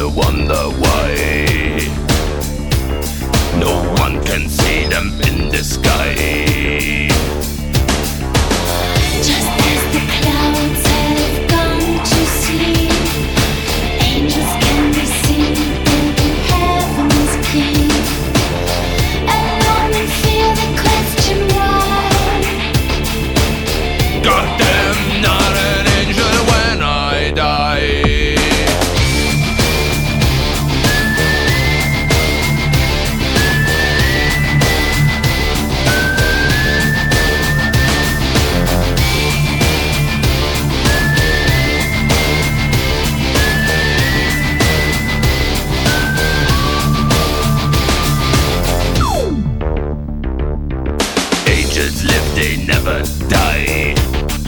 wonder why no one can see them in the sky. Just as the clouds have gone to sleep, angels can be seen in heaven's peak. Alone and feel the question why. Goddamn, not an angel when I die. Angels live, they never die.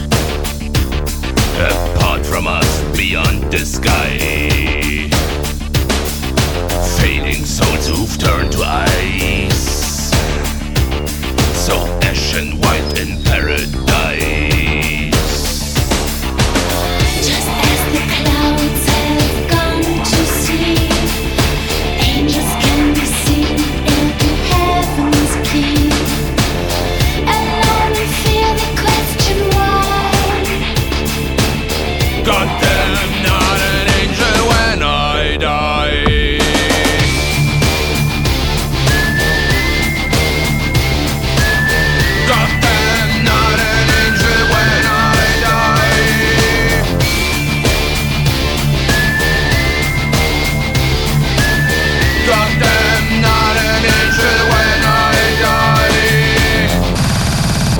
Apart from us, beyond the sky. Fading souls who've turned to ice.